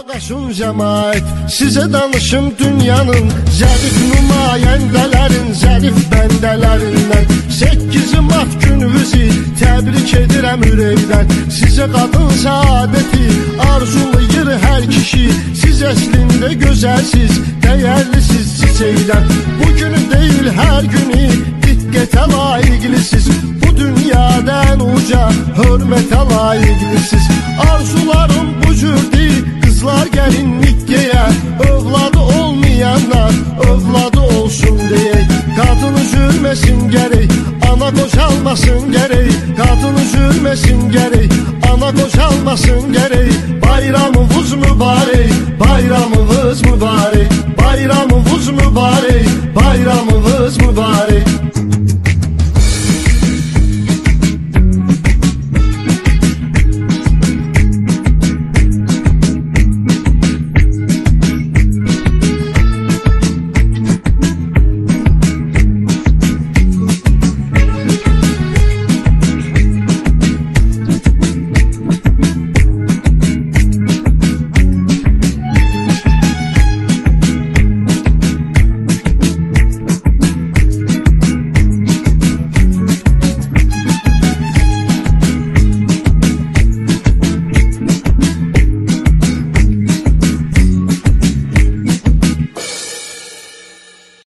Qardaşım cəmaət, sizə danışım dünyanın zərif nümayəndələrin, zərif bəndələrindən. 8 mart gününüzü təbrik edirəm ürəkdən. Sizə qadın saadəti arzulayır hər kişi. Siz əslində gözəlsiz, dəyərlisiz çiçəkdən. Bugünü deyil hər günü diqqətə layiqlisiz. Bu dünyadan uca hörmətə layiqlisiz. Arzularım bu cürdür, qızlar gəlinlik deyə, övladı olmayanlar övladı olsun deyə. Qadın üzülməsin gərək, ana qocalmasın gərək. Qadın üzülməsin gərək, ana qocalmasın gərək. Bayramınız mübarək, bayramınız mübarək, bayramınız mübarək, bayramınız mübarək.